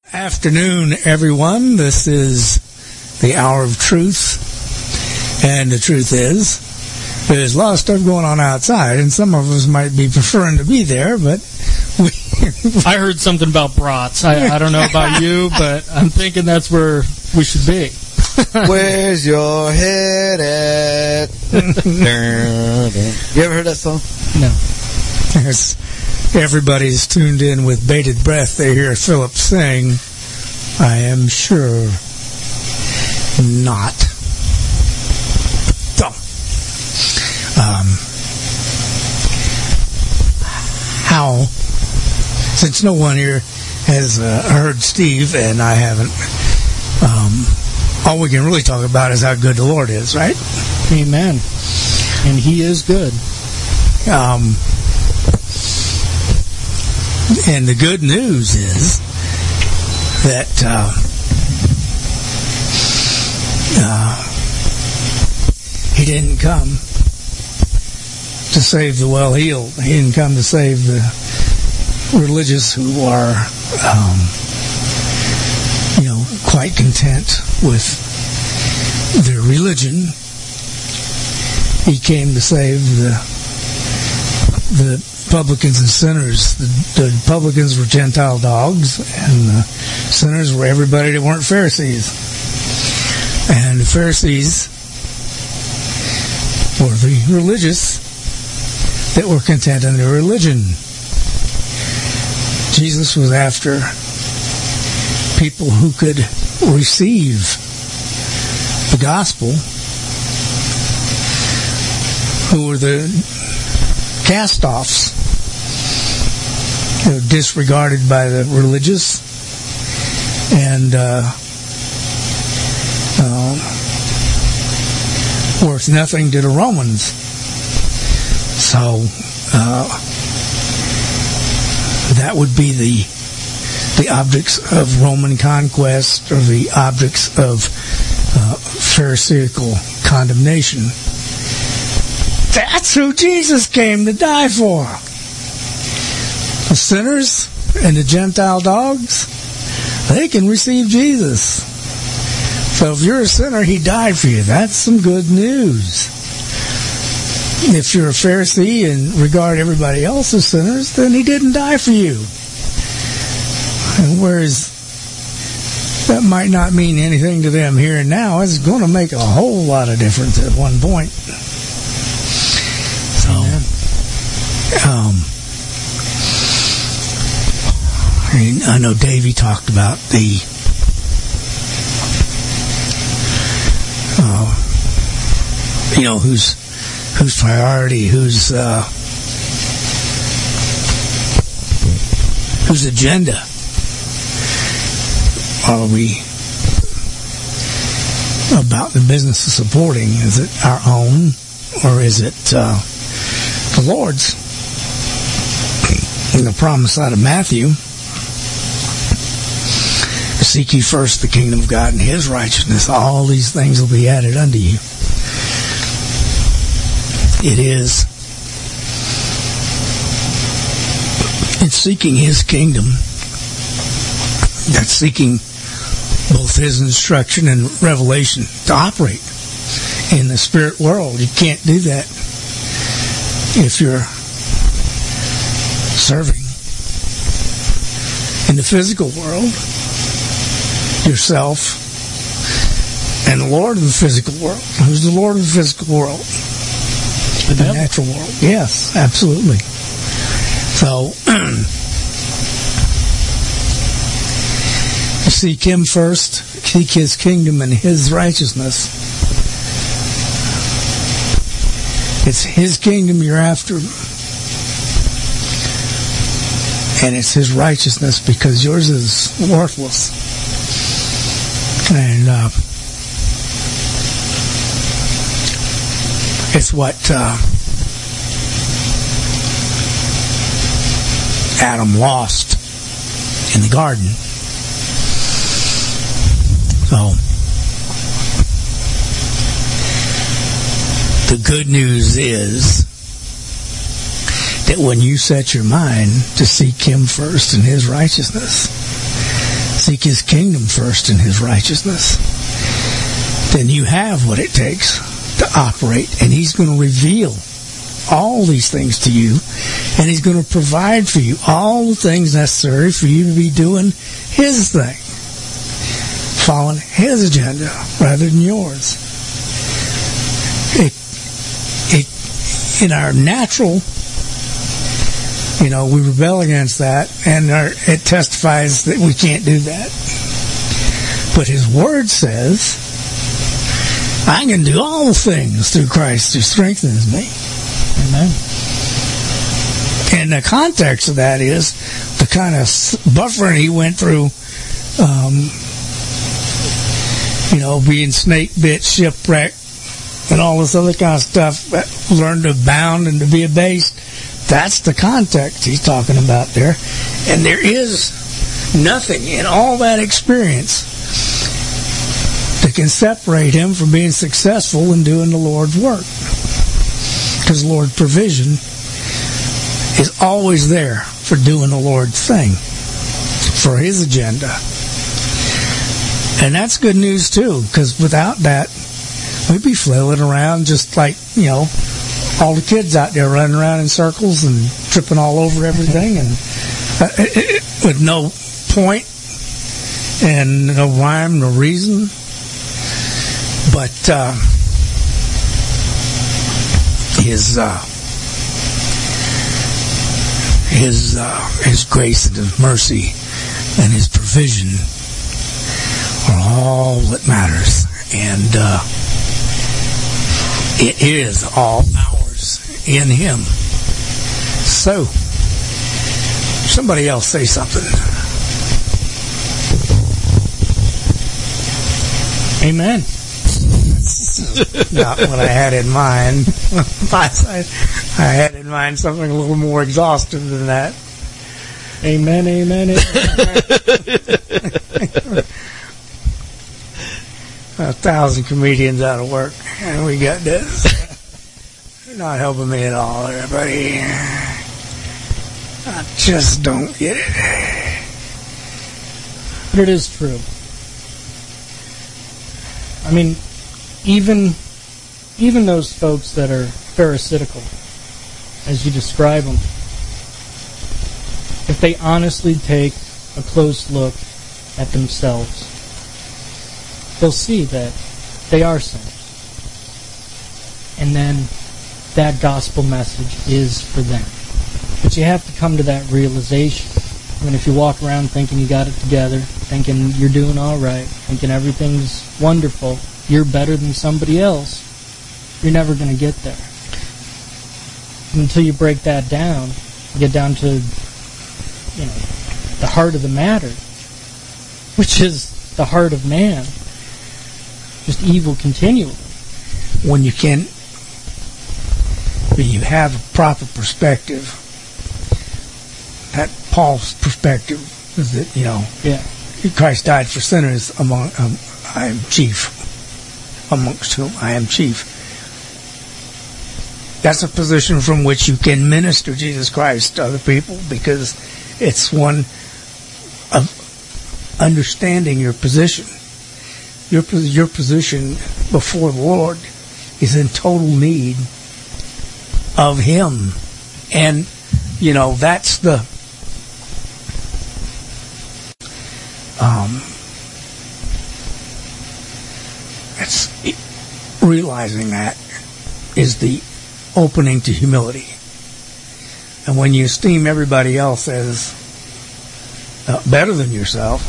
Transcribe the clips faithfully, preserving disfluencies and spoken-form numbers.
Afternoon, everyone. This is the Hour of Truth, and the truth is there's a lot of stuff going on outside, and some of us might be preferring to be there, but we I heard something about brats. I, I don't know about you, but I'm thinking that's where we should be. Where's your head at? You ever heard that song? No. Yes. Everybody's tuned in with bated breath. They hear Philip sing, I am sure not. So, um, how, since no one here has uh, heard Steve, and I haven't, um, all we can really talk about is how good the Lord is, right? Amen. And He is good. Um... And the good news is that uh, uh, He didn't come to save the well-heeled. He didn't come to save the religious who are, um, you know, quite content with their religion. He came to save the the publicans and sinners. The, the publicans were Gentile dogs, and the sinners were everybody that weren't Pharisees. And the Pharisees were the religious that were content in their religion. Jesus was after people who could receive the gospel, who were the cast-offs, you know, disregarded by the religious, and uh, uh, worth nothing to the Romans. So uh, that would be the the objects of Roman conquest, or the objects of uh, Pharisaical condemnation. That's who Jesus came to die for. The sinners and the Gentile dogs, they can receive Jesus. So if you're a sinner, He died for you. That's some good news. If you're a Pharisee and regard everybody else as sinners, then He didn't die for you. And whereas that might not mean anything to them here and now, it's going to make a whole lot of difference at one point. Um, I, mean, I know Davey talked about the uh, you know, whose whose priority, whose uh, whose agenda are we about the business of supporting? Is it our own, or is it uh, the Lord's? In the promise out of Matthew, seek ye first the kingdom of God and His righteousness, all these things will be added unto you. It is it's seeking His kingdom, that's seeking both His instruction and revelation to operate in the spirit world. You can't do that if you're serving in the physical world, yourself, and the Lord of the physical world. Who's the Lord of the physical world? The, the natural world. Yes, absolutely. So, seek Him first, seek His kingdom and His righteousness. It's His kingdom you're after, and it's His righteousness, because yours is worthless. And uh, it's what uh, Adam lost in the garden. So the good news is that when you set your mind to seek Him first and His righteousness, seek his kingdom first and his righteousness, then you have what it takes to operate, and he's going to reveal all these things to you, and he's going to provide for you all the things necessary for you to be doing his thing, following his agenda rather than yours. It, it, in our natural, you know, we rebel against that, and our, it testifies that we can't do that. But his word says, I can do all things through Christ who strengthens me. Amen. And the context of that is the kind of buffering he went through, um, you know, being snake bit, shipwrecked, and all this other kind of stuff, learn to abound and to be abased. That's the context he's talking about there. And there is nothing in all that experience that can separate him from being successful in doing the Lord's work. Because the Lord's provision is always there for doing the Lord's thing, for his agenda. And that's good news too, because without that, we'd be flailing around just like, you know, all the kids out there running around in circles and tripping all over everything, and uh, it, it, with no point and no rhyme, no reason. But uh, his uh, his uh, his grace and his mercy and his provision are all that matters, and uh, it is all ours in him. So, somebody else say something. Amen. Not what I had in mind. I had in mind something a little more exhaustive than that. Amen, amen, amen. A thousand comedians out of work, and we got this. You're not helping me at all, everybody. I just don't get it. But it is true. I mean, even even those folks that are pharisaical, as you describe them, if they honestly take a close look at themselves, they'll see that they are sinners. And then that gospel message is for them. But you have to come to that realization. I mean, if you walk around thinking you got it together, thinking you're doing all right, thinking everything's wonderful, you're better than somebody else, you're never going to get there. Until you break that down, get down to, you know, the heart of the matter, which is the heart of man, just evil continually. When you can, when you have a proper perspective, that Paul's perspective is that, you know, yeah, Christ died for sinners, among um, I am chief, amongst whom I am chief. That's a position from which you can minister Jesus Christ to other people, because it's one of understanding your position. Your your position before the Lord is in total need of Him, and you know that's the um. That's realizing that is the opening to humility, and when you esteem everybody else as uh, better than yourself,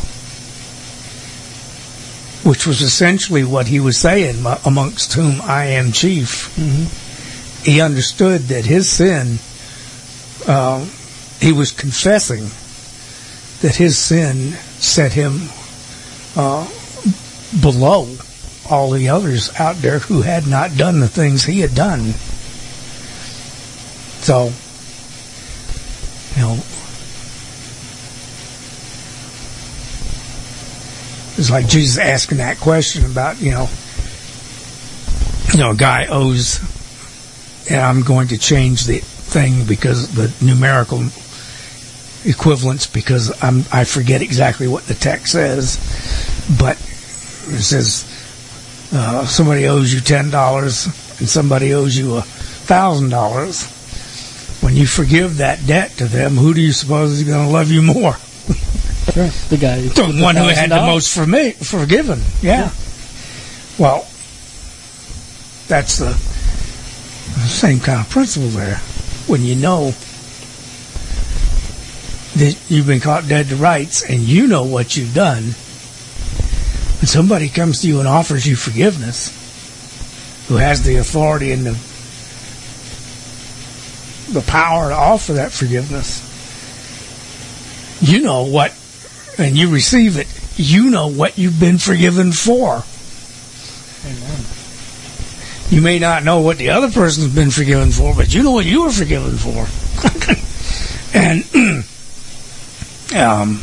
which was essentially what he was saying, amongst whom I am chief. Mm-hmm. He understood that his sin, uh, he was confessing that his sin set him uh, below all the others out there who had not done the things he had done. So, you know, it's like Jesus asking that question about, you know, you know, a guy owes, and I'm going to change the thing because the numerical equivalents because I'm, I forget exactly what the text says, but it says uh, somebody owes you ten dollars and somebody owes you a thousand dollars. When you forgive that debt to them, who do you suppose is going to love you more? Sure, the guy, the one who had the most for me, forgiven. Yeah. yeah. Well, that's the same kind of principle there. When you know that you've been caught dead to rights and you know what you've done, and somebody comes to you and offers you forgiveness, who has the authority and the the power to offer that forgiveness, you know what, and you receive it, you know what you've been forgiven for. Amen. You may not know what the other person's been forgiven for, but you know what you were forgiven for. And um,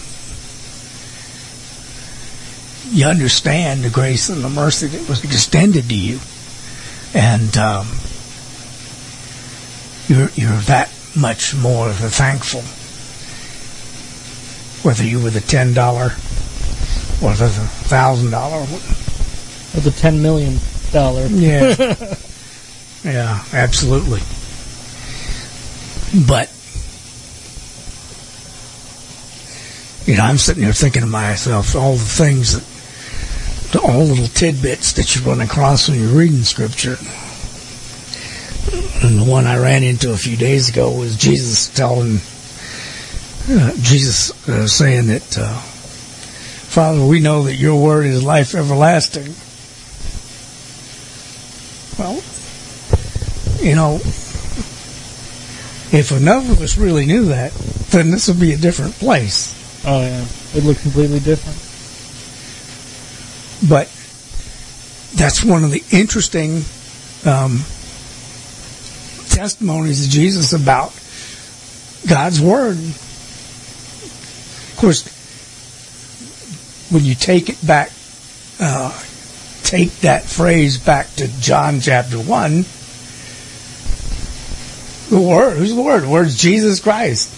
you understand the grace and the mercy that was extended to you. And um, you're, you're that much more thankful. Whether you were the ten dollar or the one thousand dollar. Or the ten million dollar. Yeah. Yeah, absolutely. But, you know, I'm sitting there thinking to myself, all the things that, all the little tidbits that you run across when you're reading Scripture. And the one I ran into a few days ago was Jesus telling, uh, Jesus uh, saying that, uh, Father, we know that your word is life everlasting. Well, you know, if enough of us really knew that, then this would be a different place. Oh, yeah. It'd look completely different. But that's one of the interesting um, testimonies of Jesus about God's Word. Of course, when you take it back, uh, take that phrase back to John chapter one, the Word, who's the Word? The Word's Jesus Christ.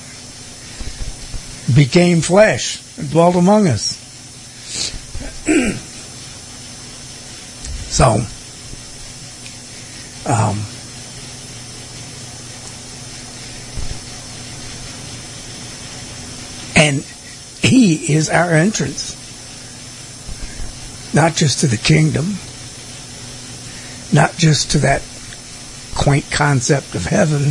Became flesh and dwelt among us. So, um, and He is our entrance, not just to the kingdom, not just to that quaint concept of heaven,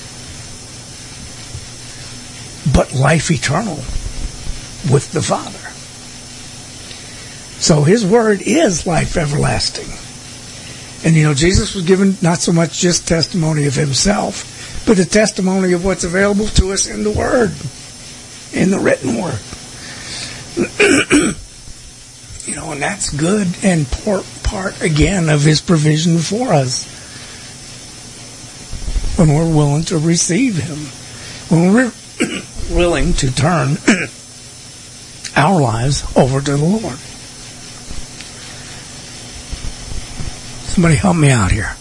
but life eternal with the Father. So His Word is life everlasting. And you know, Jesus was given not so much just testimony of Himself, but the testimony of what's available to us in the Word, in the written Word. You know, and that's good and part, part again of His provision for us when we're willing to receive Him, when we're willing to turn our lives over to the Lord. Somebody help me out here.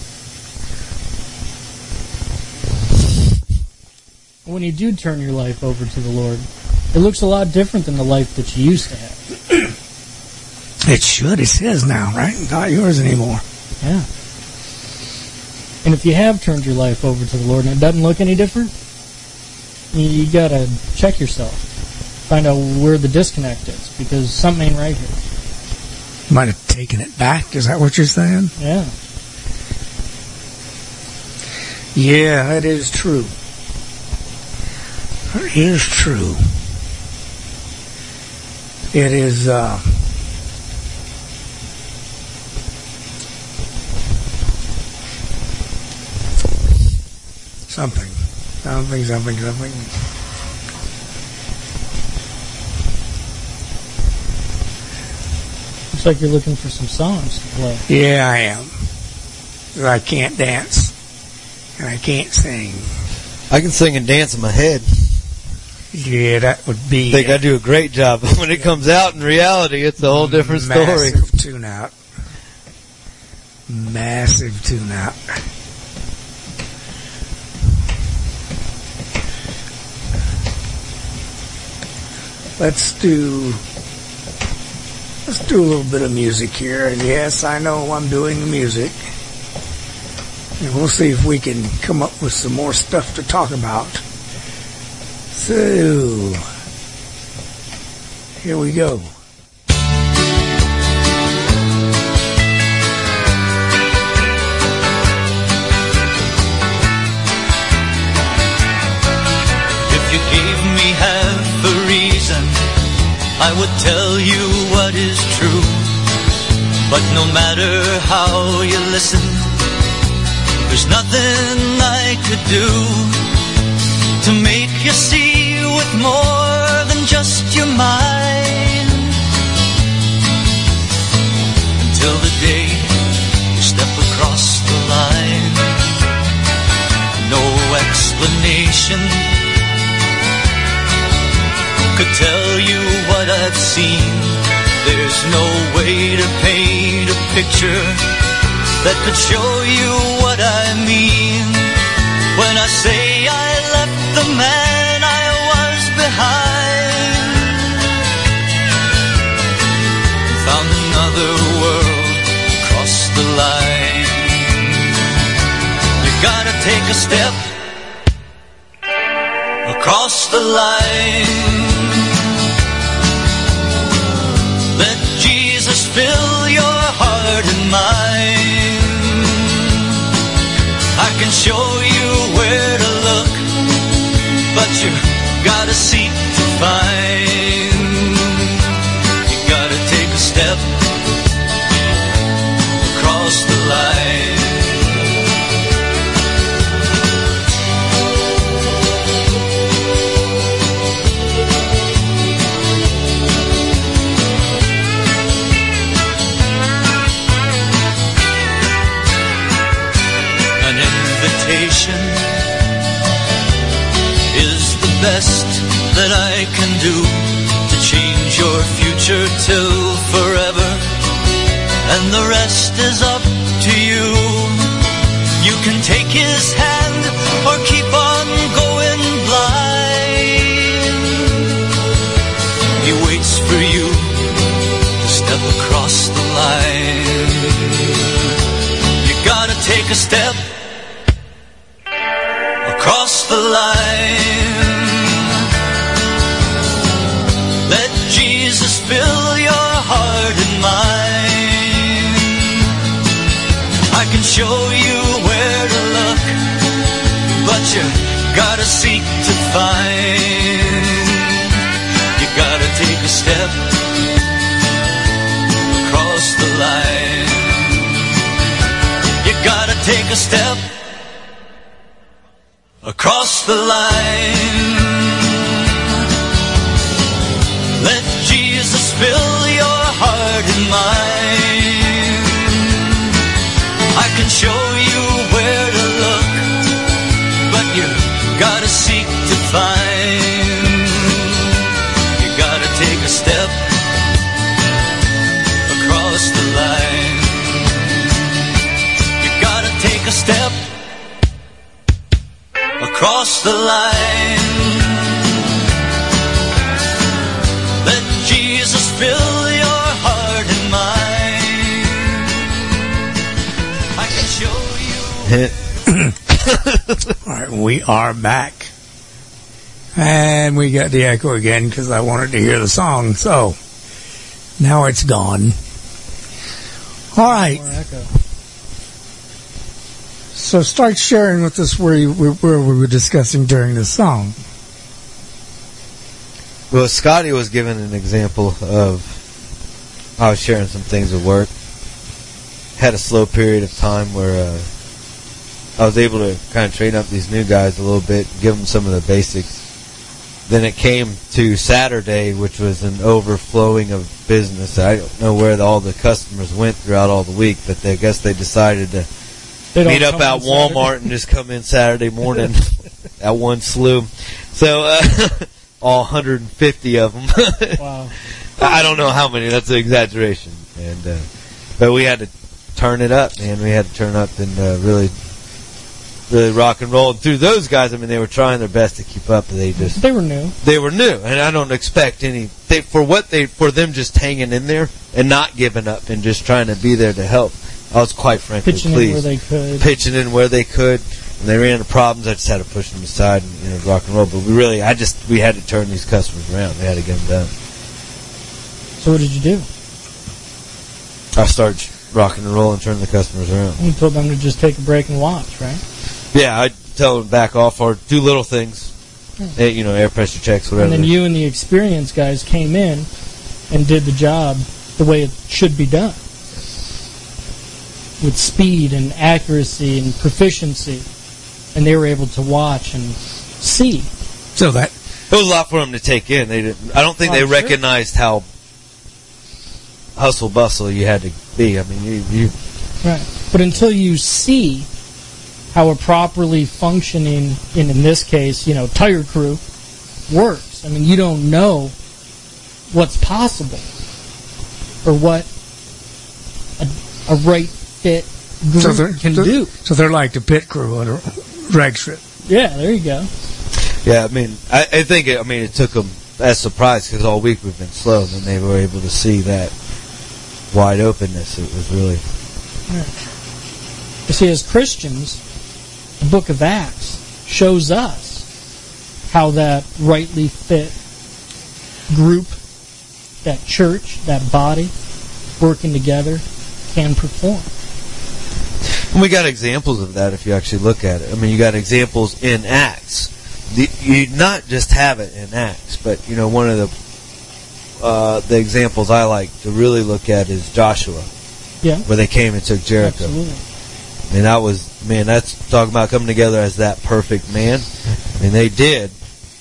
When you do turn your life over to the Lord, it looks a lot different than the life that you used to have. It should. It's His now, right? Not yours anymore. Yeah. And if you have turned your life over to the Lord and it doesn't look any different, you, you got to check yourself. Find out where the disconnect is, because something ain't right here. You might have taken it back. Is that what you're saying? Yeah. Yeah, that is true. It is true. It is, uh, something. Something, something, something. Looks like you're looking for some songs to play. Yeah, I am. I can't dance. And I can't sing. I can sing and dance in my head. Yeah, that would be... I think I do a great job. When it comes out in reality, it's a whole different story. Massive tune-out. Massive tune-out. let's do let's do a little bit of music here. And yes, I know I'm doing the music. And we'll see if we can come up with some more stuff to talk about. So, here we go. If you gave me half a reason, I would tell you what is true. But no matter how you listen, there's nothing I could do to make you see with more than just your mind. Until the day you step across the line, no explanation could tell you what I've seen. There's no way to paint a picture that could show you what I mean when I say I left the man I was behind, found another world across the line. You gotta take a step across the line. Let Jesus fill your heart and mind. I can show you where to look, but you gotta seek to find. You gotta take a step across the line. Is the best that I can do to change your future till forever, and the rest is up to you. You can take his hand or keep on going blind. He waits for you to step across the line. You gotta take a step across the line. Let Jesus fill your heart and mind. I can show you where to look, but you gotta seek to find. You gotta take a step across the line. You gotta take a step across the line. Let Jesus fill your heart and mind. I can show you where to look, but you gotta seek to find. You gotta take a step across the line. You gotta take a step across the line. Let Jesus fill your heart and mind. I can show you. All right, we are back. And we got the echo again because I wanted to hear the song. So, now it's gone. All right. More echo. So start sharing with us where, you, where we were discussing during the song. Well, Scotty was giving an example of I was sharing some things at work. Had a slow period of time where uh, I was able to kind of train up these new guys a little bit, give them some of the basics. Then it came to Saturday, which was an overflowing of business. I don't know where the, all the customers went throughout all the week, but they, I guess they decided to meet up at Walmart and just come in Saturday morning at one slew. So, uh, all one hundred fifty of them. Wow. I don't know how many. That's an exaggeration. And uh, but we had to turn it up, man. We had to turn up and uh, really really rock and roll. And through those guys, I mean, they were trying their best to keep up, but they just They were new. they were new, and I don't expect any they, for what they for them just hanging in there and not giving up and just trying to be there to help. I was quite frankly Pitching pleased. in where they could. Pitching in where they could. When they ran into problems, I just had to push them aside and, you know, rock and roll. But we really, I just, we had to turn these customers around. We had to get them done. So what did you do? I started rocking and rolling, turning the customers around. You told them to just take a break and watch, right? Yeah, I'd tell them to back off or do little things. Hmm. Eh, You know, air pressure checks, whatever. And then you and the experienced guys came in and did the job the way it should be done. With speed and accuracy and proficiency. And they were able to watch and see. So that It was a lot for them to take in. They didn't. I don't think Oh, they sure. recognized how hustle bustle you had to be. I mean, you, you Right. But until you see how a properly functioning, in, in this case, you know, tire crew works, I mean, you don't know what's possible or what a, a right fit group so they're, can so, do. So they're like the pit crew on a drag strip. Yeah, there you go. Yeah, I mean, I, I think it, I mean it took them as surprise because all week we've been slow, and they were able to see that wide openness. It was really You see, as Christians, the book of Acts shows us how that rightly fit group, that church, that body, working together, can perform. And we got examples of that if you actually look at it. I mean, you got examples in Acts. The, you not just have it in Acts, but you know, one of the uh, the examples I like to really look at is Joshua, Yeah, where they came and took Jericho. absolutely. I mean, that was, man, that's talking about coming together as that perfect man. And they did.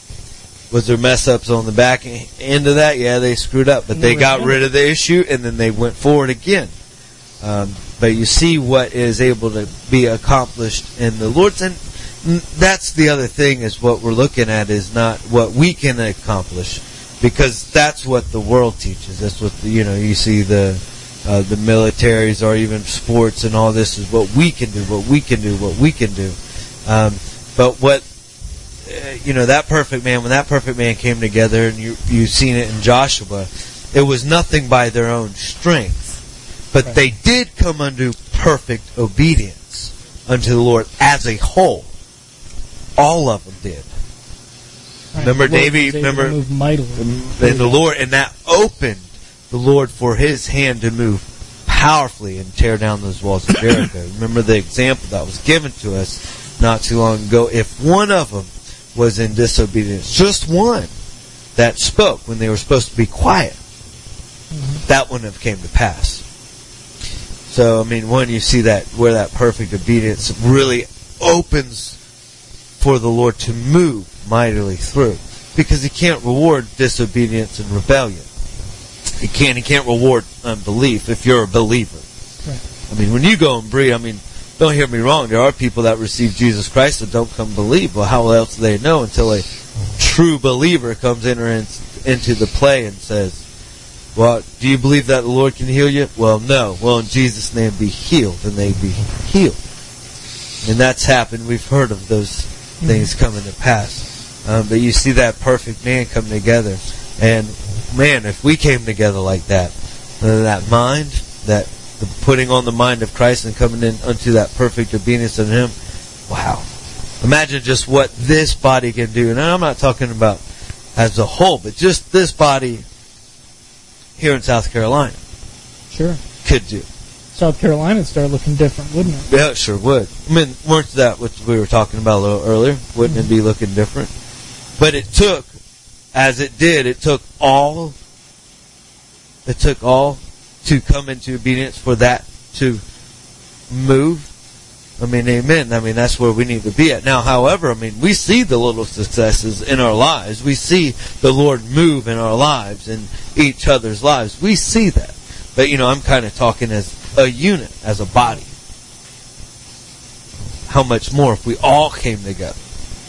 Was there mess ups on the back end of that? Yeah, they screwed up, but And they they got repented. rid of the issue and then they went forward again. Um, but you see what is able to be accomplished in the Lord's, and that's the other thing is what we're looking at is not what we can accomplish, because that's what the world teaches. That's what the, you know, you see the uh, the militaries or even sports and all this is what we can do, what we can do, what we can do. Um, but what uh, you know, that perfect man, when that perfect man came together, and you you've seen it in Joshua, it was nothing by their own strength, but Right. they did come unto perfect obedience unto the Lord as a whole. All of them did. Right. Remember The Lord David- was able to remember- move mightily. And the Lord, and that opened the Lord for His hand to move powerfully and tear down those walls of Jericho. Remember the example that was given to us not too long ago. If one of them was in disobedience, just one that spoke when they were supposed to be quiet, Mm-hmm. that wouldn't have came to pass. So, I mean, when you see that, where that perfect obedience really opens for the Lord to move mightily through. Because He can't reward disobedience and rebellion. He can't, He can't reward unbelief if you're a believer. Right. I mean, when you go and breathe, I mean, don't hear me wrong, there are people that receive Jesus Christ that don't come believe. Well, how else do they know until a true believer comes in or in, into the play and says, well, do you believe that the Lord can heal you? Well, no. Well, in Jesus' name, be healed, and they be healed. And that's happened. We've heard of those things coming to pass. Um, but you see that perfect man come together. And, man, if we came together like that, uh, that mind, that the putting on the mind of Christ and coming in unto that perfect obedience of Him, wow. Imagine just what this body can do. And I'm not talking about as a whole, but just this body here in South Carolina Sure. could do. South Carolina would start looking different, wouldn't it? Yeah, it sure would. I mean, weren't that what we were talking about a little earlier? Wouldn't it be looking different? But it took, as it did, it took all, it took all to come into obedience for that to move. I mean, amen. I mean, that's where we need to be at. Now, however, I mean, we see the little successes in our lives. We see the Lord move in our lives and each other's lives. We see that. But, you know, I'm kind of talking as a unit, as a body. How much more if we all came together?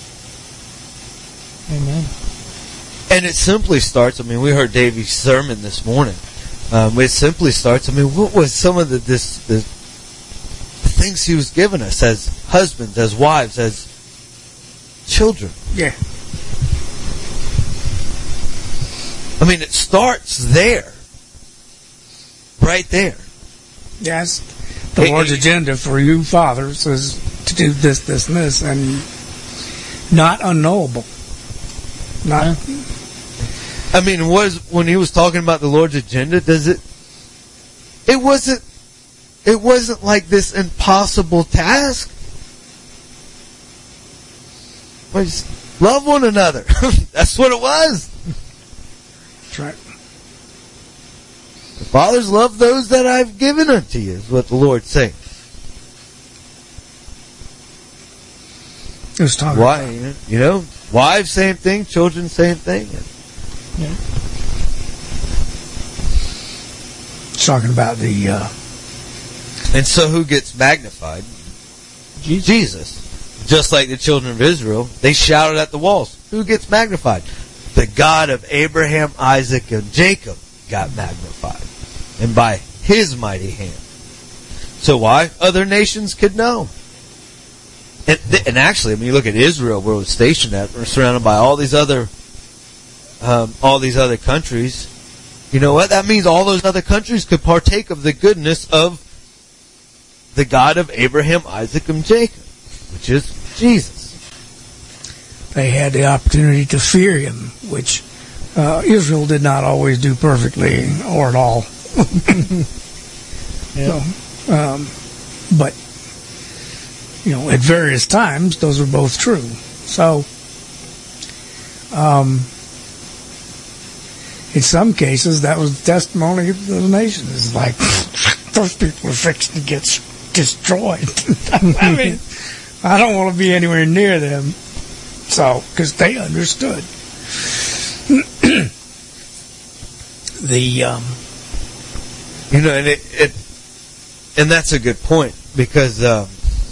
Amen. And it simply starts, I mean, we heard Davey's sermon this morning. Um, it simply starts, I mean, what was some of the, this, the things he was giving us as husbands, as wives, as children. Yeah. I mean, it starts there. Right there. Yes. The Hey, Lord's hey. agenda for you fathers is to do this, this, and this, and not unknowable. Not. I mean, was when he was talking about the Lord's agenda, does it? It wasn't. It wasn't like this impossible task. But just love one another. That's what it was. That's right. The fathers, love those that I've given unto you, is what the Lord's saying. It was talking Why? about. You know, wives, same thing. Children, same thing. Yeah. It's talking about the. Uh, And so who gets magnified? Jesus. Jesus. Just like the children of Israel, they shouted at the walls. Who gets magnified? The God of Abraham, Isaac, and Jacob got magnified. And by His mighty hand. So why? Other nations could know. And, th- and actually, when you look at Israel, where it was stationed at, we're surrounded by all these other, um, all these other countries. You know what? That means all those other countries could partake of the goodness of the God of Abraham, Isaac, and Jacob, which is Jesus. they had the opportunity to fear Him, which uh, Israel did not always do perfectly or at all. Yeah. So, um, but you know, at various times, those were both true. So, um, in some cases, that was the testimony of the nation. It's like those people are fixing to get s- destroyed. I mean, I don't want to be anywhere near them. So, because they understood the. Um, You know, and it, it and that's a good point, because um,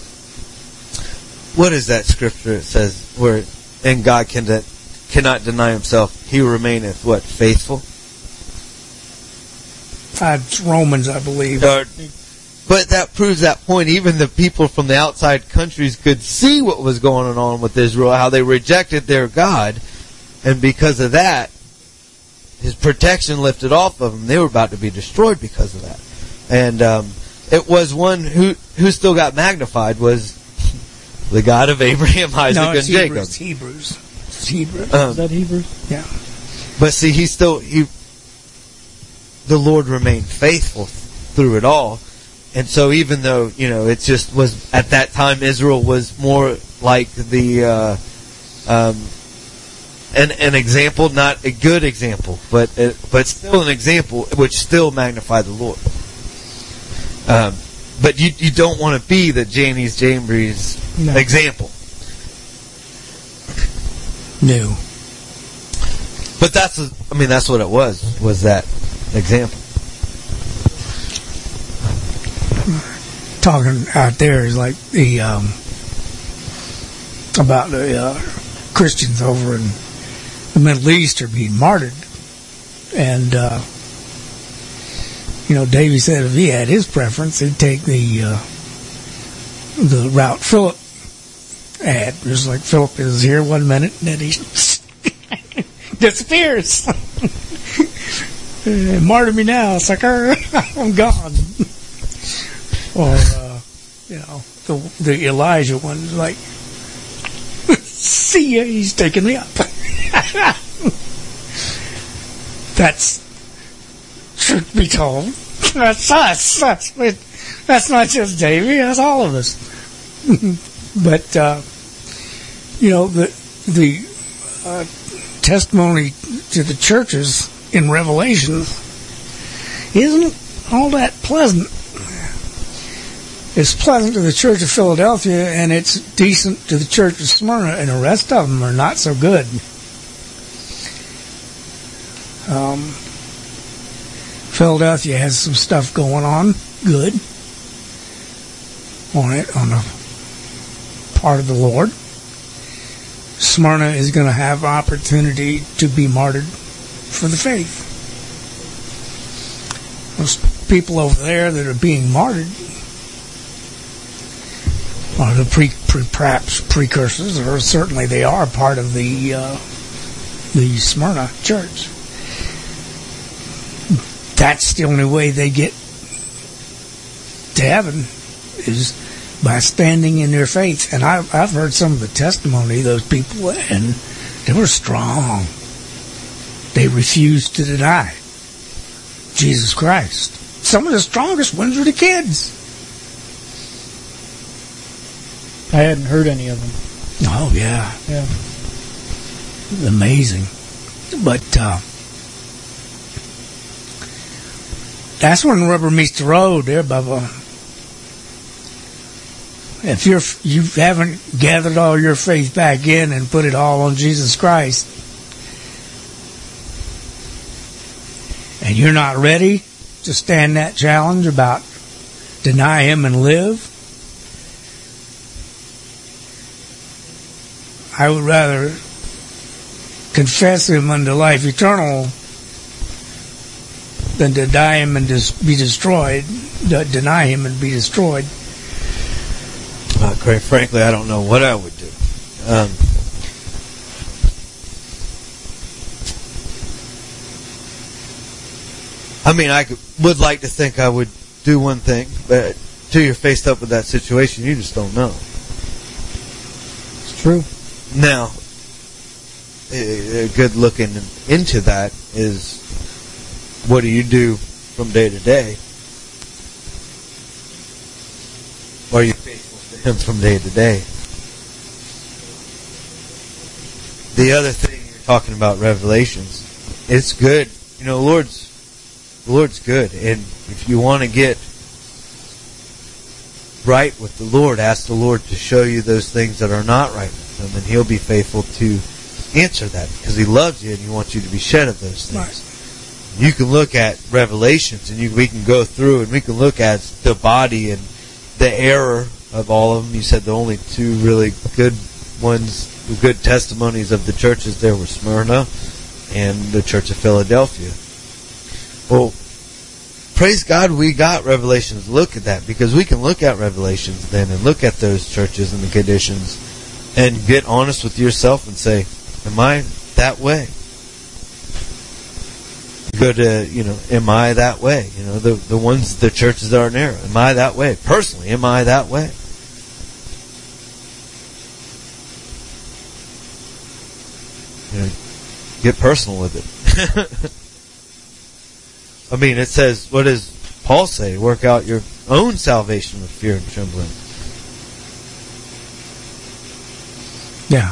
what is that scripture? It says where, and God can de- cannot deny Himself; He remaineth what, faithful. uh, it's Romans, I believe. Uh, but that proves that point. Even the people from the outside countries could see what was going on with Israel, how they rejected their God, and because of that, His protection lifted off of them. They were about to be destroyed because of that. And um, it was one who who still got magnified was the God of Abraham, Isaac, no, and it's Jacob. Hebrews. Hebrews. It's Hebrews. Um, Is that Hebrews? Yeah. But see, he still he the Lord remained faithful through it all. And so even though, you know, it just was at that time Israel was more like the uh, um, an an example, not a good example, but uh, but still an example which still magnified the Lord. Um, but you you don't want to be the Janice Jambries No. example. New. But that's a, I mean that's what it was was that example. Talking out there is like the um, about the uh, Christians over in the Middle East are being martyred, and uh, you know, Davey said if he had his preference, he'd take the uh, the route Philip had. Just like Philip is here one minute, and then he disappears. Uh, Martyr me now, sucker! I'm gone. Or, uh, you know, the the Elijah one is like, see ya, he's taking me up. That's, truth be told, that's us. That's, that's not just Davey, that's all of us. But, uh, you know, the, the uh, testimony to the churches in Revelation isn't all that pleasant. It's pleasant to the Church of Philadelphia, and it's decent to the Church of Smyrna, and the rest of them are not so good. Um, Philadelphia has some stuff going on, good, on it, on the part of the Lord. Smyrna is going to have opportunity to be martyred for the faith. Those people over there that are being martyred, or the pre, pre perhaps precursors, or certainly they are part of the uh, the Smyrna church. That's the only way they get to heaven, is by standing in their faith. And I've, I've heard some of the testimony of those people, and they were strong. They refused to deny Jesus Christ. Some of the strongest ones were the kids. I hadn't heard any of them. Oh, yeah. Yeah. Amazing. But uh, that's when the rubber meets the road there, Bubba. If you're, you haven't gathered all your faith back in and put it all on Jesus Christ, and you're not ready to stand that challenge about deny Him and live, I would rather confess Him unto life eternal than to deny Him and dis- be destroyed, d- deny Him and be destroyed. Uh, quite frankly, I don't know what I would do. Um, I mean, I could, would like to think I would do one thing, but till you're faced up with that situation, you just don't know. It's true. Now, a, a good looking into that is, what do you do from day to day? Are you faithful to Him from day to day? The other thing you're talking about, Revelations, it's good. You know, Lord's the Lord's good, and if you want to get right with the Lord, ask the Lord to show you those things that are not right with Him, and He'll be faithful to answer that, because He loves you and He wants you to be shed of those things. Right. You can look at Revelations, and you, we can go through, and we can look at the body and the error of all of them. You said the only two really good ones, good testimonies of the churches there were Smyrna and the Church of Philadelphia. Well, praise God we got Revelations to look at that, because we can look at Revelations then and look at those churches and the conditions and get honest with yourself and say, am I that way? Go to, you know, am I that way? You know, the the ones, the churches that are in error. Am I that way? Personally, am I that way? You know, get personal with it. I mean, it says, what does Paul say? Work out your own salvation with fear and trembling. Yeah.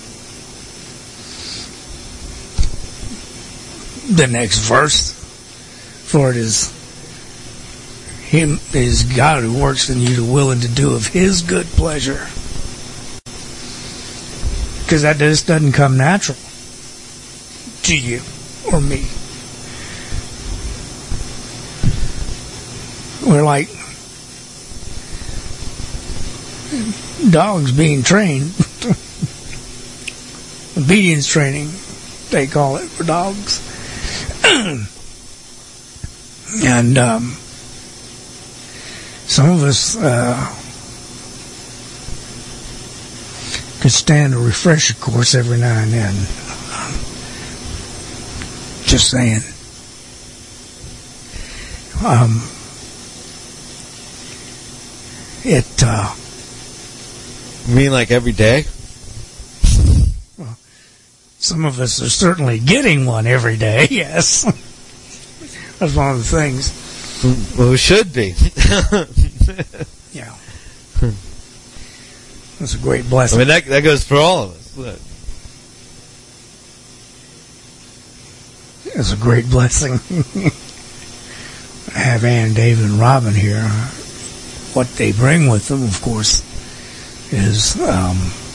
The next verse for it is, Him is God who works in you to will and to do of His good pleasure. Because that just doesn't come natural to you or me. We're like dogs being trained. Obedience training, they call it, for dogs. And um, some of us uh, could stand a refresher course every now and then. Just saying. Um, it. Uh, you mean like every day? Well, some of us are certainly getting one every day. Yes, that's one of the things. Well, we should be. Yeah, that's a great blessing. I mean, that that goes for all of us. Look. It's a great blessing. I have Ann, Dave, and Robin here. What they bring with them, of course, is um,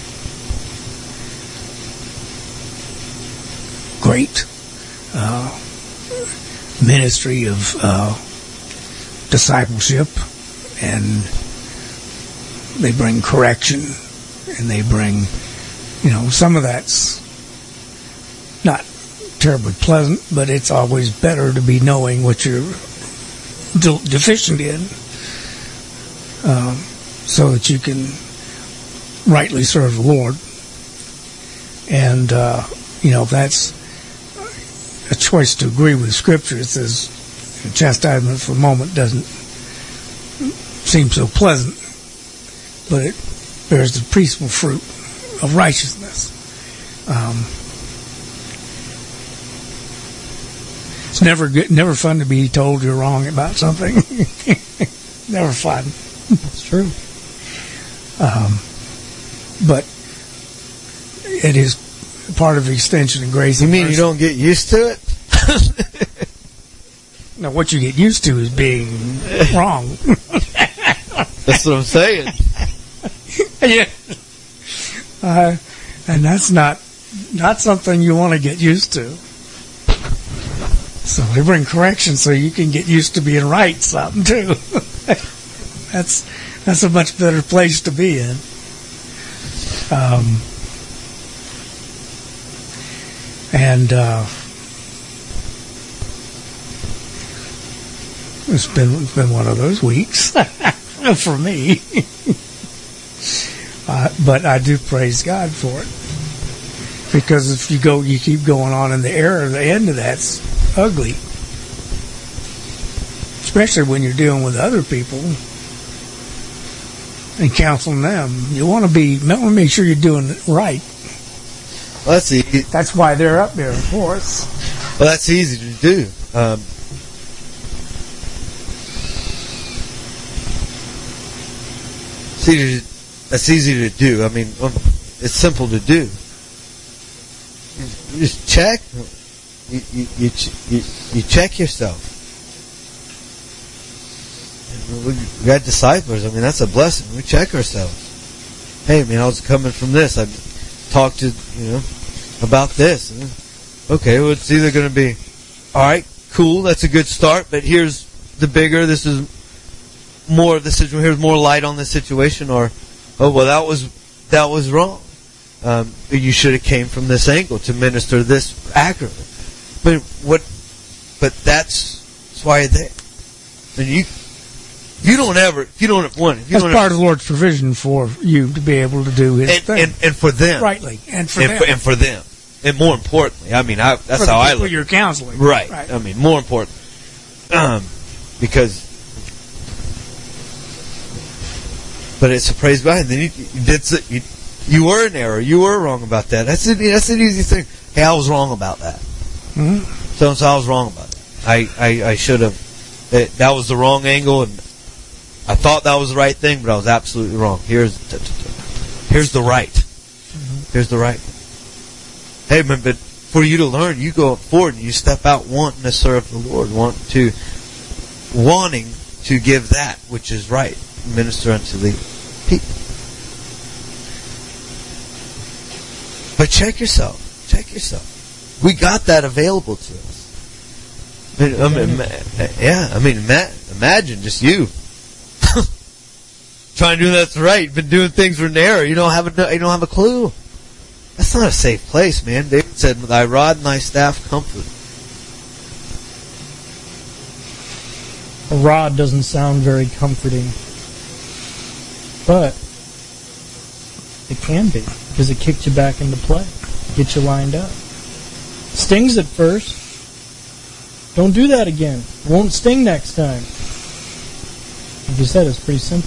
great uh, ministry of uh, discipleship, and they bring correction, and they bring, you know, some of that's not terribly pleasant, but it's always better to be knowing what you're de- deficient in, um, so that you can rightly serve the Lord. And, uh, you know, that's a choice to agree with Scripture. It says chastisement for a moment doesn't seem so pleasant, but it bears the peaceful fruit of righteousness. Um, it's never good, never fun to be told you're wrong about something. Never fun. That's true. Um, but it is part of the extension of grace. You and mean mercy. you don't get used to it? No, what you get used to is being wrong. That's what I'm saying. Yeah. Uh, and that's not not something you want to get used to. So they bring correction so you can get used to being right something too. that's that's a much better place to be in. Um, and uh, it's been it's been one of those weeks for me. Uh, but I do praise God for it, because if you go, you keep going on in the error, the end of that's ugly. Especially when you're dealing with other people and counseling them. You want to be, you want to make sure you're doing it right. Well, that's easy. That's why they're up there, of course. Well, that's easy to do. Um, it's easy to, that's easy to do. I mean, um, it's simple to do. You just check. You you you, you, you check yourself. We got disciples. I mean, that's a blessing. We check ourselves. Hey, man, I was coming from this. I talked to, you know, about this. Okay, well, it's either going to be, all right, cool, that's a good start, but here's the bigger, this is more of the situation, here's more light on the situation, or, oh, well, that was, that was wrong. Um, you should have came from this angle to minister this accurately. But what, but that's, that's why you're there. And you, if you don't ever, if you don't, one, if you That's don't part ever, of the Lord's provision for you to be able to do His and, thing. and, and for them. Rightly. And for and them. for, and for them. And more importantly, I mean, I, that's for the how I people look. you're counseling. Right. right. I mean, more important. Um, because, but it's a praise God. And then you, you did, so- you, you were in error. You were wrong about that. That's an, that's an easy thing. Hey, I was wrong about that. Mm-hmm. So and so, I was wrong about that. I, I, I should have, that, that was the wrong angle, and I thought that was the right thing, but I was absolutely wrong. Here's, here's the right. Here's the right. Hey, man, but for you to learn, you go forward and you step out wanting to serve the Lord, want to, wanting to give that which is right, minister unto the people. But check yourself. Check yourself. We got that available to us. I mean, I mean, yeah, I mean, imagine just you trying to do that's right. You've been doing things for an error. You don't have a, you don't have a clue. That's not a safe place, man. David said, "Thy rod and thy staff comfort." A rod doesn't sound very comforting, but it can be, because it kicked you back into play, get you lined up. Stings at first. Don't do that again. It won't sting next time. Like you said, it's pretty simple.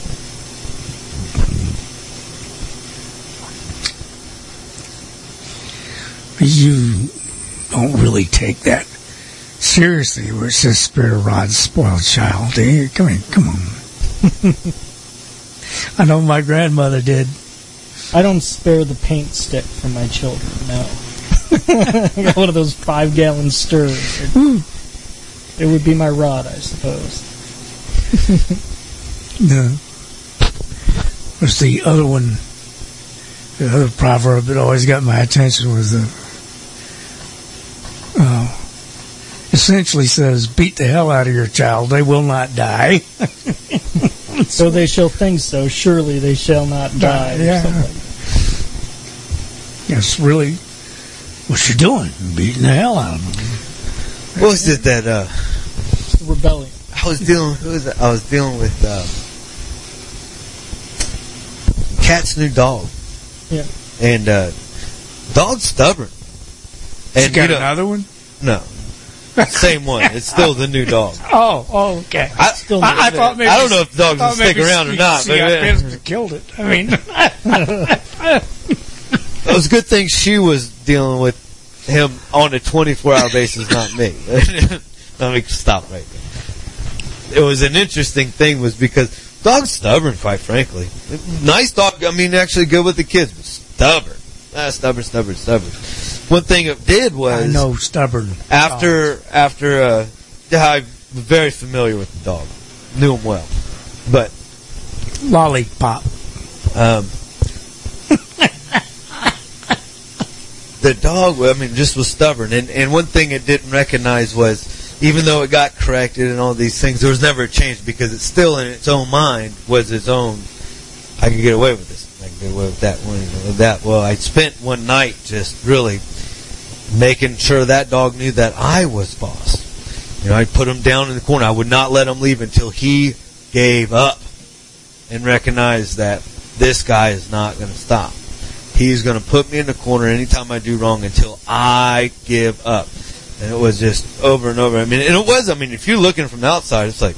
You don't really take that seriously, where it says "spare a rod, spoiled child." Hey, come here, come on. I know my grandmother did. I don't spare the paint stick for my children, no. I got one of those five-gallon stirrers. It, it would be my rod, I suppose. The was the other one. The other proverb that always got my attention was the. Uh, essentially says, "Beat the hell out of your child; they will not die." So they shall think so. Surely they shall not die. Yeah. Or something like that. Yes, really. What you doing? Beating the hell out of them. What was it that uh, It's the rebellion. I was dealing? Who was that? I was dealing with uh, Cat's new dog. Yeah. And uh, dog's stubborn. You And got you know, another one? no, same one. It's still the new dog. Oh, oh, okay. I, Still I, I thought maybe I don't know if the dog's I gonna thought stick maybe around or you- not. she But got it, pissed and killed it. I mean, it was a good thing she was dealing with him on a twenty-four hour basis, not me. Let me stop right there. It was an interesting thing was because dog's stubborn, quite frankly. Nice dog. I mean, actually good with the kids, but stubborn. Ah, stubborn, stubborn, stubborn. One thing it did was I know stubborn. after dogs. after uh, I'm very familiar with the dog, knew him well, but Lollipop. um, the dog, I mean, just was stubborn. And and one thing it didn't recognize was, even though it got corrected and all these things, there was never a change because it still in its own mind was its own. I can get away with this. I can get away with that one. With that. Well, I spent one night just really making sure that dog knew that I was boss. You know, I'd put him down in the corner. I would not let him leave until he gave up and recognized that this guy is not going to stop. He's going to put me in the corner anytime I do wrong until I give up. And it was just over and over. I mean, and it was, I mean, if you're looking from the outside, it's like,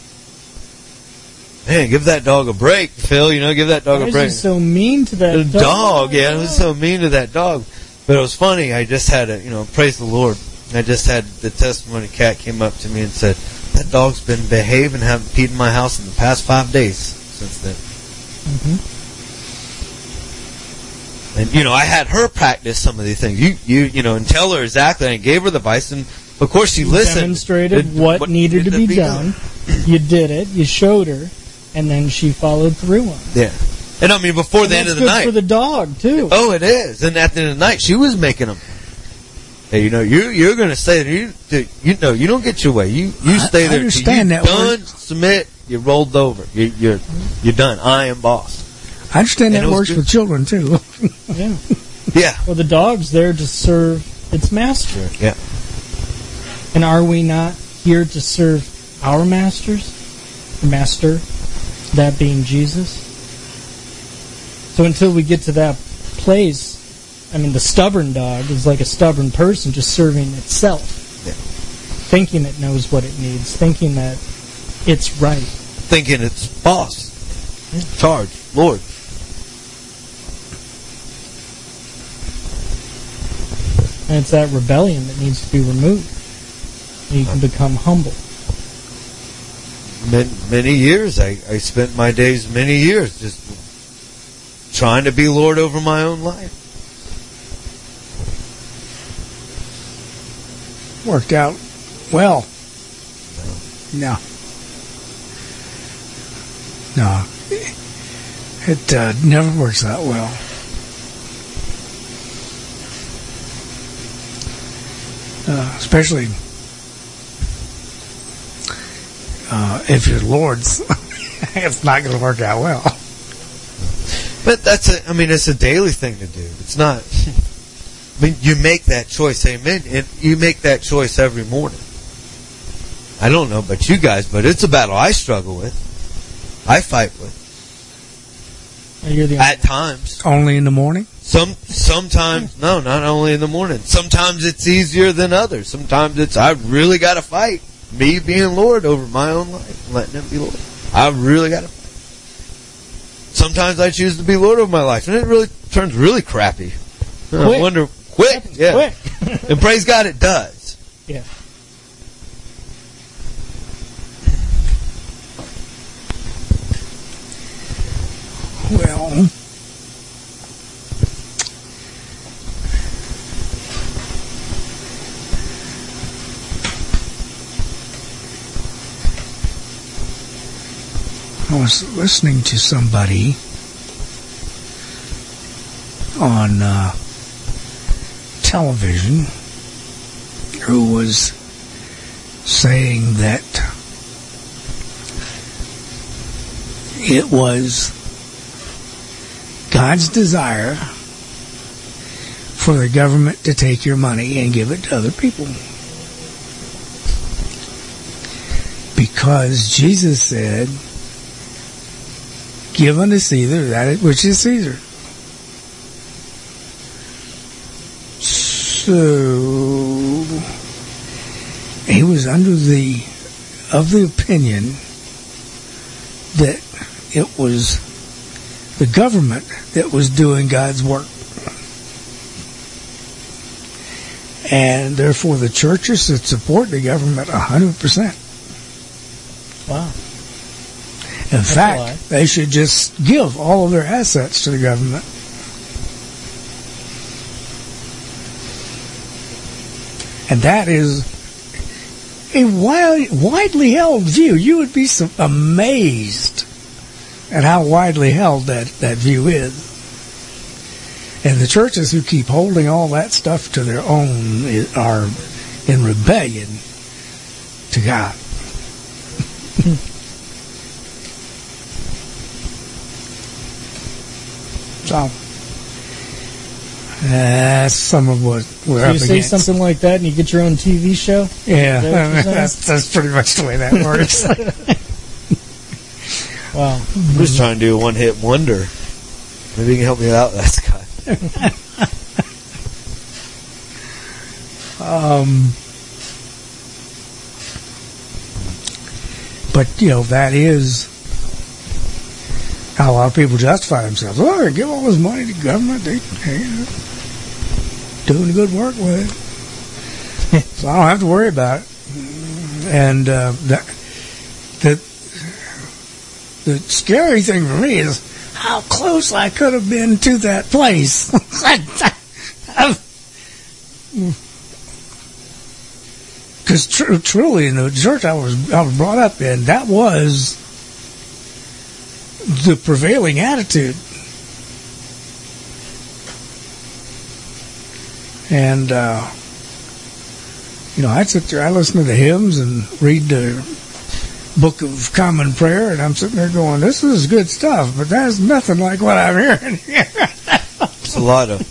man, give that dog a break, Phil. You know, give that dog Why a is break. he so mean to that The dog? dog, yeah, it was so mean to that dog. But it was funny. I just had a, you know, praise the Lord. I just had the testimony. Cat came up to me and said, that dog's been behaving, haven't peed in my house in the past five days since then. Mm-hmm. And, you know, I had her practice some of these things. You, you, you know, and tell her exactly. And gave her the advice. And, of course, she You listened. demonstrated Did- what, needed to be done. You did it. You showed her. And then she followed through on it. Yeah. And, I mean, before And the end that's of the good night. for the dog, too. Oh, it is. And at the end of the night, she was making them. Hey, you know, you, you're going to stay there. You, you know, you don't get your way. You, you I- stay I there. understand till that you done, word. submit, you rolled over. You, you're, you're done. I am boss. I understand And that it was works good. for children too. Yeah. Yeah. Well, the dog's there to serve its master. Yeah. And are we not here to serve our masters? The master, that being Jesus? So until we get to that place, I mean, the stubborn dog is like a stubborn person just serving itself. Yeah. Thinking it knows what it needs. Thinking that it's right. Thinking it's boss. Charge. Lord. And it's that rebellion that needs to be removed. And you can become humble. Many, many years. I, I spent my days, many years, just trying to be Lord over my own life. Worked out well. No. No. It uh, never works out well. Uh, especially uh, if you're Lord's, it's not going to work out well. But that's a, I mean, it's a daily thing to do. It's not, I mean, you make that choice, amen, and you make that choice every morning. I don't know about you guys, but it's a battle I struggle with. I fight with. And you're the At times. Only in the morning? Some, sometimes, no, not only in the morning. Sometimes it's easier than others. Sometimes it's, I really got to fight. Me being Lord over my own life, letting Him be Lord. I really got to fight. Sometimes I choose to be Lord over my life, and it really turns really crappy. I Quick. wonder, quick, yeah. quick. And praise God, it does. Yeah. Well, I was listening to somebody on uh, television who was saying that it was God's desire for the government to take your money and give it to other people. Because Jesus said, give unto Caesar that which is Caesar. So he was under the of the opinion that it was the government that was doing God's work. And therefore the churches should support the government one hundred percent. Wow. In That's fact, why. they should just give all of their assets to the government. And that is a wide, widely held view. You would be so amazed at how widely held that, that view is. And the churches who keep holding all that stuff to their own are in rebellion to God. So, that's some of what we're So up you say against. something like that and you get your own T V show? Yeah, Is that what you're saying? that's, that's pretty much the way that works. Wow. I'm just trying to do a one-hit wonder. Maybe you can help me out, that guy. um, but, you know, that is how a lot of people justify themselves. Oh, they give all this money to government. They, they're doing good work with it. So I don't have to worry about it. And uh, that, the, the scary thing for me is how close I could have been to that place. Because tr- truly, in the church I was I was brought up in, that was the prevailing attitude. And, uh, you know, I'd sit there, I listen to the hymns and read the Book of Common Prayer, and I'm sitting there going, this is good stuff, but that's nothing like what I'm hearing here. It's a lot of...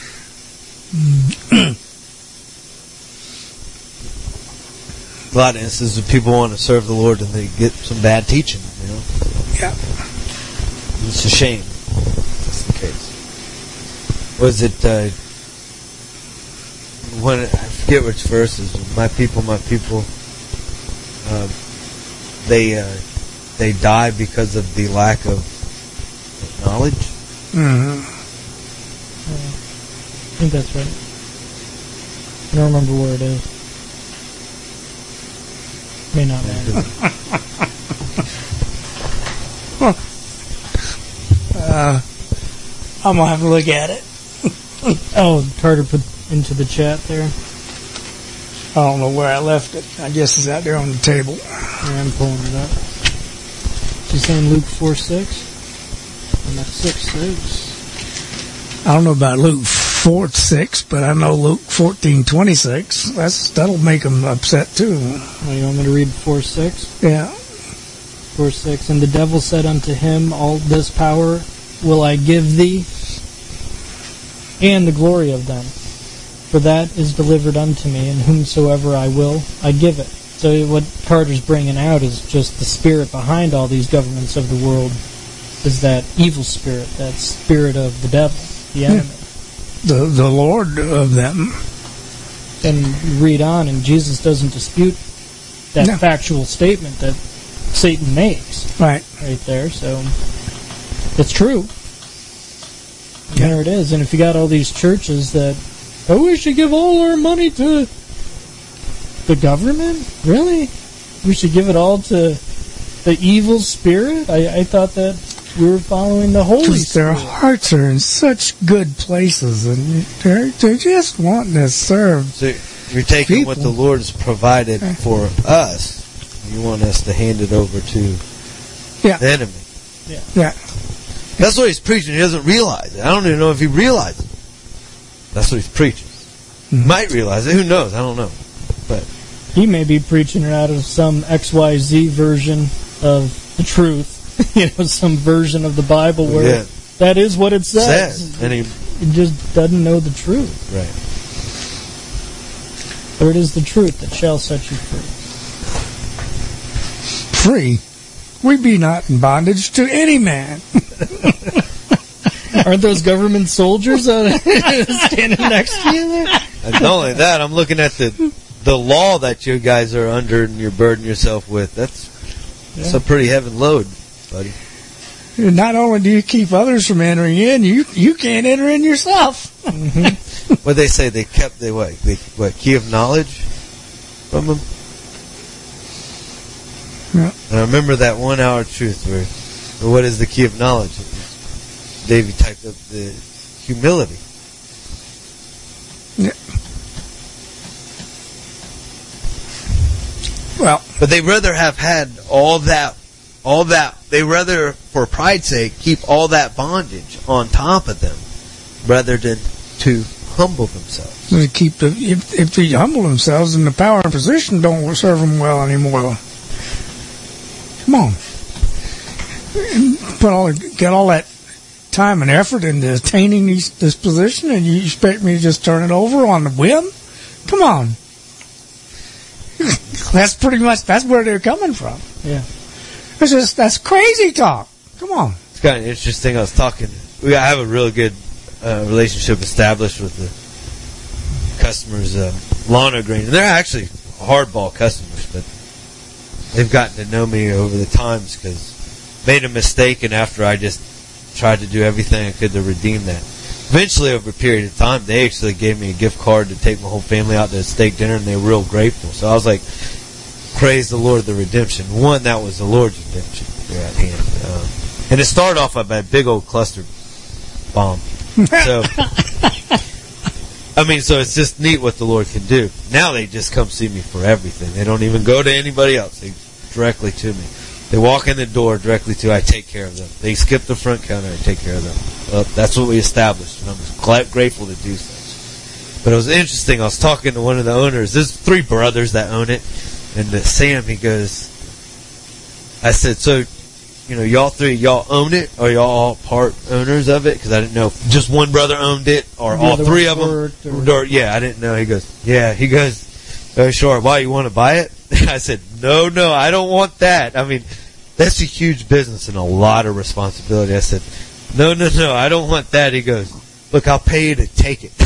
a lot of instances of people want to serve the Lord and they get some bad teaching, you know? Yeah. It's a shame. That's the case. Was it, uh, when, I forget which verse is, my people, my people, uh, they, uh, they die because of the lack of knowledge? Mm-hmm. I think that's right. I don't remember where it is. May not matter. uh, I'm going to have to look at it. Oh, Carter put into the chat there. I don't know where I left it. I guess it's out there on the table. Yeah, I'm pulling it up. She's saying Luke four six? And that's six six. I don't know about Luke four six, but I know Luke fourteen twenty-six. That's, that'll make them upset too. Oh, you want me to read four six? Yeah. four six. And the devil said unto him, all this power will I give thee, and the glory of them. For that is delivered unto me, and whomsoever I will, I give it. So what Carter's bringing out is just the spirit behind all these governments of the world is that evil spirit, that spirit of the devil, the enemy. Yeah. The, the Lord of them. And read on, and Jesus doesn't dispute that No. factual statement that Satan makes. Right. Right there, so it's true. And Yeah. there it is. And if you got all these churches that, oh, we should give all our money to the government? Really? We should give it all to the evil spirit? I, I thought that we were following the Holy Because their Spirit. hearts are in such good places, and they're, they're just wanting to serve. So you're taking People. what the Lord has provided for us. You want us to hand it over to Yeah. the enemy. Yeah. That's what he's preaching. He doesn't realize it. I don't even know if he realizes it. That's what he's preaching. Mhm. He might realize it. Who knows? I don't know. But He may be preaching it out of some X Y Z version of the truth. You know, some version of the Bible where yeah, that is what it says. says. And he, It just doesn't know the truth. right. For it is the truth that shall set you free. Free. We be not in bondage to any man. Aren't those government soldiers uh, standing next to you there? And not only that, I'm looking at the the law that you guys are under and you're burdening yourself with. That's, yeah. that's a pretty heavy load, buddy. Not only do you keep others from entering in, you you can't enter in yourself. Mm-hmm. What they say, they kept the what? The what key of knowledge from them. Yeah. And I remember that one hour of truth where, where what is the key of knowledge? Davey typed up the humility. Yeah. Well, but they rather have had all that, all that. They rather, for pride's sake, keep all that bondage on top of them, rather than to humble themselves. They keep the if, if they humble themselves, then the power and position don't serve them well anymore. Come on, put all get all that time and effort into attaining these, this position, and you expect me to just turn it over on the whim? Come on. That's pretty much, that's where they're coming from. Yeah. It's just, that's crazy talk. Come on. It's kind of interesting. I was talking, we have a really good uh, relationship established with the customers, uh, Lana Green. And they're actually hardball customers, but they've gotten to know me over the times because made a mistake, and after I just tried to do everything I could to redeem that. Eventually, over a period of time, they actually gave me a gift card to take my whole family out to a steak dinner, and they were real grateful. So I was like, praise the Lord, the redemption. One, that was the Lord's redemption there at hand. Um, and it started off by a big old cluster bomb. So, I mean, so it's just neat what the Lord can do. Now they just come see me for everything. They don't even go to anybody else. They directly to me. They walk in the door directly to, I take care of them. They skip the front counter, I take care of them. Well, that's what we established, and I'm just glad, grateful to do such. But it was interesting. I was talking to one of the owners. There's three brothers that own it, and the Sam, he goes, I said, so, you know, y'all three, y'all own it, or y'all all part owners of it? Because I didn't know if just one brother owned it, or The all other three of one them. worked, or- Or, yeah, I didn't know. He goes, yeah. He goes, oh, sure. Why, you want to buy it? I said, no, no, I don't want that. I mean, that's a huge business and a lot of responsibility. I said, no, no, no, I don't want that. He goes, look, I'll pay you to take it.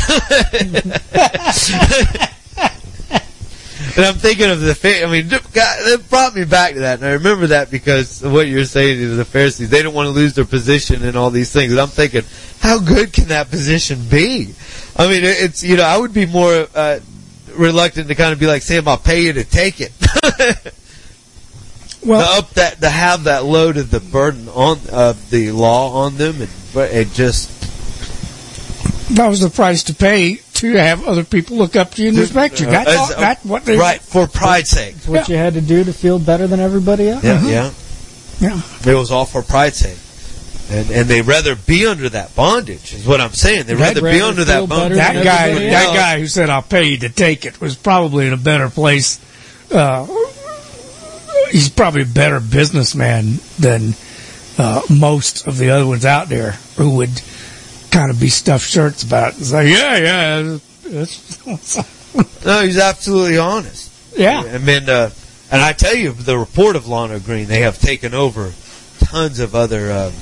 And I'm thinking of the, I mean, God, it brought me back to that. And I remember that because of what you're saying to the Pharisees. They don't want to lose their position and all these things. And I'm thinking, how good can that position be? I mean, it's, you know, I would be more uh, reluctant to kind of be like, Sam, I'll pay you to take it. Well, to up that, to have that load of the burden on of uh, the law on them, and it just that was the price to pay to have other people look up to you and respect you. That's, all, that's what they right for pride's sake. It's what yeah. you had to do to feel better than everybody else. Yeah, mm-hmm. yeah, yeah. It was all for pride's sake, and and they rather be under that bondage. Is what I'm saying. They rather, rather be under that bondage. That guy, that guy who said I'll pay you to take it was probably in a better place. Uh, He's probably a better businessman than uh, most of the other ones out there who would kind of be stuffed shirts about it. It's like, yeah, yeah. No, he's absolutely honest. Yeah. I mean, uh, and I tell you, the report of Lana Green, they have taken over tons of other um,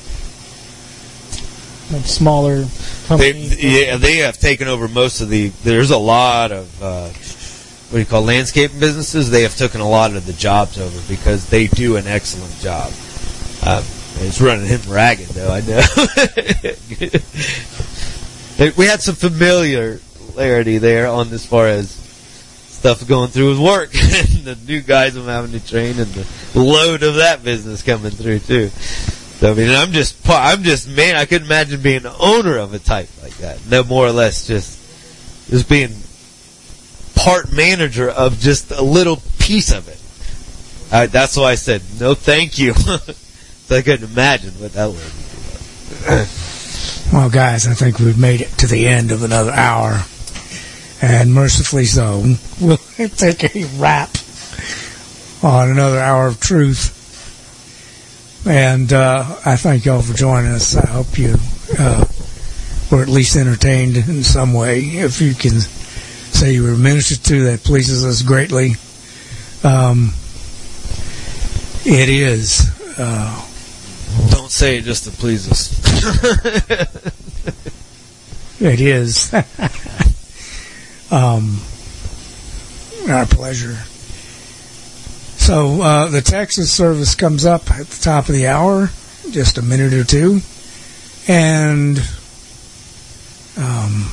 like smaller companies. They, yeah, they have taken over most of the. There's a lot of. Uh, what do you call landscaping businesses? They have taken a lot of the jobs over because they do an excellent job. Um, it's running him ragged, though, I know. We had some familiarity there on as far as stuff going through with work and the new guys I'm having to train and the load of that business coming through, too. So, I mean, I'm just, I'm just, man, I couldn't imagine being the owner of a type like that. No, more or less just, just being part manager of just a little piece of it. Uh, that's why I said, no thank you. So I couldn't imagine what that would be. Well, guys, I think we've made it to the end of another hour. And mercifully so, we'll take a wrap on another hour of truth. And uh, I thank y'all for joining us. I hope you uh, were at least entertained in some way. If you can say you were ministered to, that pleases us greatly. Um, it is. Uh, Don't say it just to please us. It is. Um, our pleasure. So uh, the Texas service comes up at the top of the hour, just a minute or two, and um,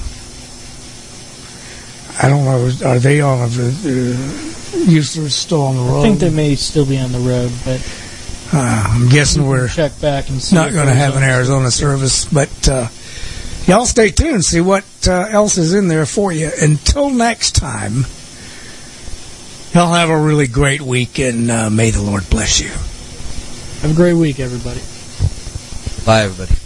I don't know. Are they on the? Uh, Useless still on the road? I think they may still be on the road, but uh, I'm guessing we're check back and see not going to have an Arizona service. But uh, y'all stay tuned and see what uh, else is in there for you. Until next time. Y'all have a really great week, and uh, may the Lord bless you. Have a great week, everybody. Bye, everybody.